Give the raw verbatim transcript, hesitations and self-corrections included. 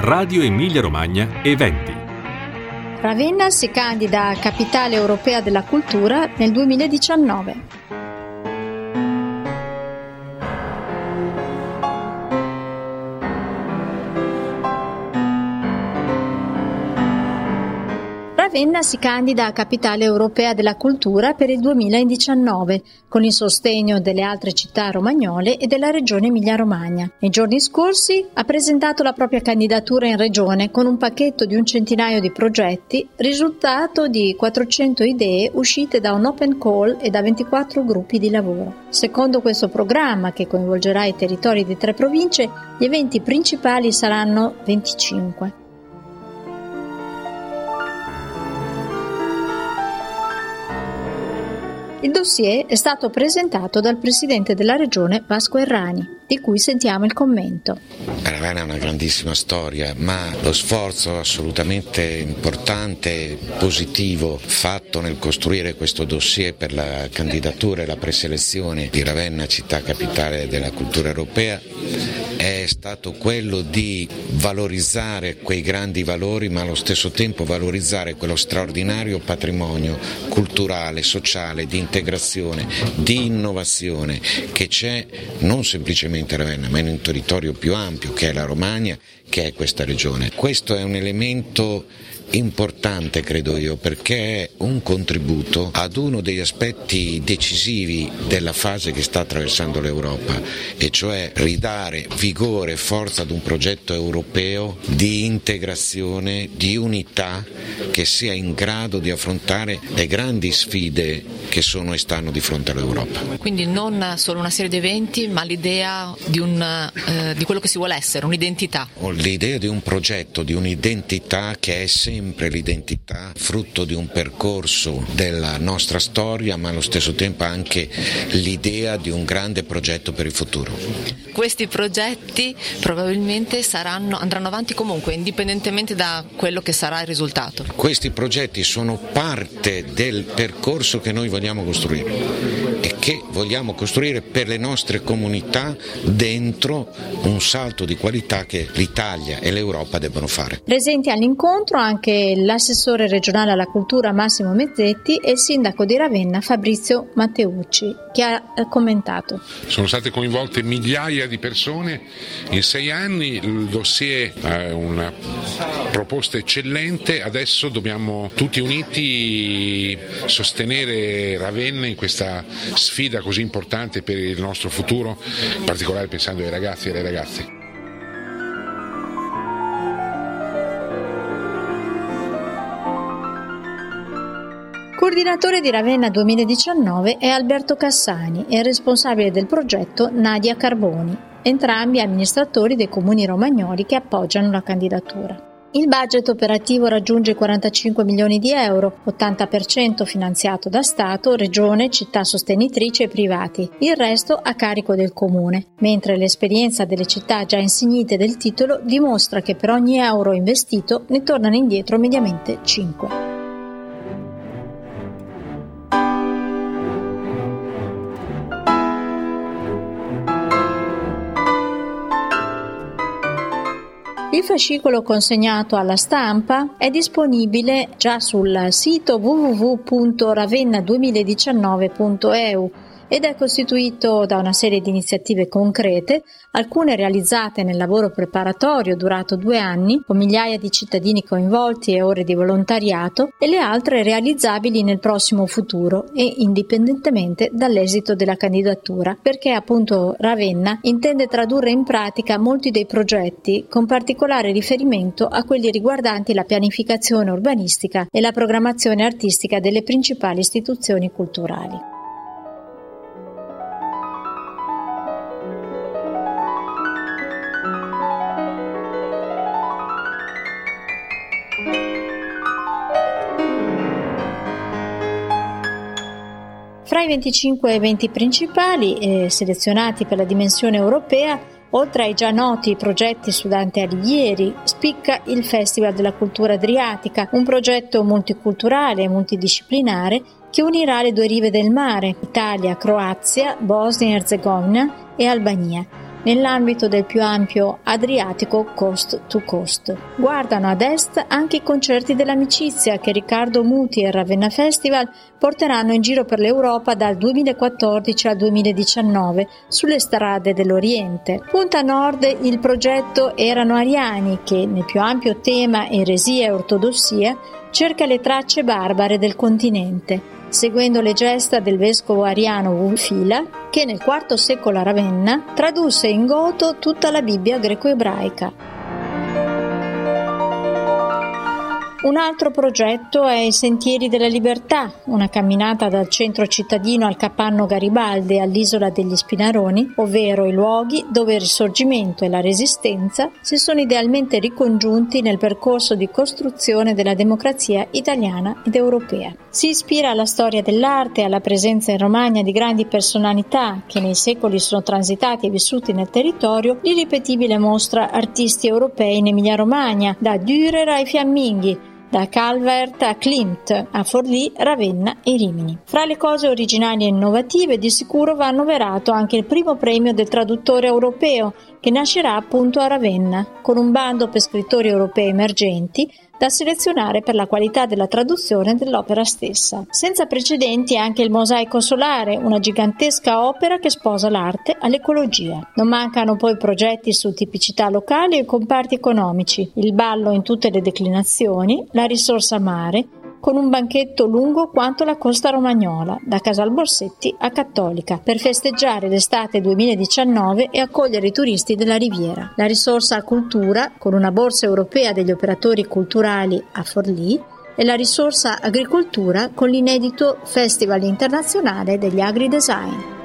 Radio Emilia Romagna Eventi. Ravenna si candida a Capitale Europea della Cultura nel duemiladiciannove. Ravenna si candida a Capitale Europea della Cultura per il duemiladiciannove, con il sostegno delle altre città romagnole e della Regione Emilia-Romagna. Nei giorni scorsi ha presentato la propria candidatura in Regione con un pacchetto di un centinaio di progetti, risultato di quattrocento idee uscite da un open call e da ventiquattro gruppi di lavoro. Secondo questo programma, che coinvolgerà i territori di tre province, gli eventi principali saranno venticinque. Il dossier è stato presentato dal presidente della regione Vasco Errani, di cui sentiamo il commento. Ravenna è una grandissima storia, ma lo sforzo assolutamente importante, positivo, fatto nel costruire questo dossier per la candidatura e la preselezione di Ravenna città capitale della cultura europea è stato quello di valorizzare quei grandi valori, ma allo stesso tempo valorizzare quello straordinario patrimonio culturale, sociale, di integrazione, di innovazione che c'è non semplicemente a Ravenna, ma in un territorio più ampio che è la Romagna, che è questa regione. Questo è un elemento importante, credo io, perché è un contributo ad uno degli aspetti decisivi della fase che sta attraversando l'Europa, e cioè ridare vigore e forza ad un progetto europeo di integrazione, di unità, che sia in grado di affrontare le grandi sfide che sono e stanno di fronte all'Europa. Quindi non solo una serie di eventi, ma l'idea di, un, eh, di quello che si vuole essere, un'identità. L'idea di un progetto, di un'identità che è sempre l'identità, frutto di un percorso della nostra storia, ma allo stesso tempo anche l'idea di un grande progetto per il futuro. Questi progetti probabilmente saranno, andranno avanti comunque, indipendentemente da quello che sarà il risultato. Questi progetti sono parte del percorso che noi vogliamo costruire e che vogliamo costruire per le nostre comunità dentro un salto di qualità che l'Italia e l'Europa debbono fare. Presenti all'incontro anche l'assessore regionale alla cultura Massimo Mezzetti e il sindaco di Ravenna Fabrizio Matteucci, che ha commentato. Sono state coinvolte migliaia di persone in sei anni, il dossier è una proposta eccellente, adesso dobbiamo tutti uniti sostenere Ravenna in questa sfida così importante per il nostro futuro, in particolare pensando ai ragazzi e alle ragazze. Coordinatore di Ravenna duemiladiciannove è Alberto Cassani e responsabile del progetto Nadia Carboni, entrambi amministratori dei comuni romagnoli che appoggiano la candidatura. Il budget operativo raggiunge quarantacinque milioni di euro, ottanta per cento finanziato da Stato, Regione, città sostenitrici e privati, il resto a carico del Comune, mentre l'esperienza delle città già insignite del titolo dimostra che per ogni euro investito ne tornano indietro mediamente cinque. Il fascicolo consegnato alla stampa è disponibile già sul sito w w w punto ravenna duemiladiciannove punto e u ed è costituito da una serie di iniziative concrete, alcune realizzate nel lavoro preparatorio durato due anni, con migliaia di cittadini coinvolti e ore di volontariato, e le altre realizzabili nel prossimo futuro e indipendentemente dall'esito della candidatura, perché appunto Ravenna intende tradurre in pratica molti dei progetti, con particolare riferimento a quelli riguardanti la pianificazione urbanistica e la programmazione artistica delle principali istituzioni culturali. Fra i venticinque eventi principali eh, selezionati per la dimensione europea, oltre ai già noti progetti su Dante Alighieri, spicca il Festival della Cultura Adriatica, un progetto multiculturale e multidisciplinare che unirà le due rive del mare, Italia, Croazia, Bosnia e Erzegovina e Albania, nell'ambito del più ampio Adriatico Coast to Coast. Guardano ad est anche i concerti dell'amicizia che Riccardo Muti e il Ravenna Festival porteranno in giro per l'Europa dal duemilaquattordici al duemiladiciannove sulle strade dell'Oriente. Punta a nord il progetto Erano Ariani che, nel più ampio tema eresia e ortodossia, cerca le tracce barbare del continente, seguendo le gesta del vescovo ariano Wulfila, che nel quarto secolo a Ravenna tradusse in goto tutta la Bibbia greco-ebraica. Un altro progetto è i Sentieri della Libertà, una camminata dal centro cittadino al Capanno Garibaldi all'isola degli Spinaroni, ovvero i luoghi dove il Risorgimento e la Resistenza si sono idealmente ricongiunti nel percorso di costruzione della democrazia italiana ed europea. Si ispira alla storia dell'arte e alla presenza in Romagna di grandi personalità che nei secoli sono transitati e vissuti nel territorio. L'irripetibile mostra artisti europei in Emilia-Romagna, da Dürer ai Fiamminghi, da Calvert a Klimt, a Forlì, Ravenna e Rimini. Fra le cose originali e innovative di sicuro va annoverato anche il primo premio del traduttore europeo, che nascerà appunto a Ravenna, con un bando per scrittori europei emergenti da selezionare per la qualità della traduzione dell'opera stessa. Senza precedenti anche il Mosaico Solare, una gigantesca opera che sposa l'arte all'ecologia. Non mancano poi progetti su tipicità locali e comparti economici, il ballo in tutte le declinazioni, la risorsa mare, con un banchetto lungo quanto la costa romagnola, da Casalborsetti a Cattolica, per festeggiare l'estate duemiladiciannove e accogliere i turisti della Riviera. La risorsa cultura, con una borsa europea degli operatori culturali a Forlì, e la risorsa agricoltura con l'inedito Festival internazionale degli Agri Design.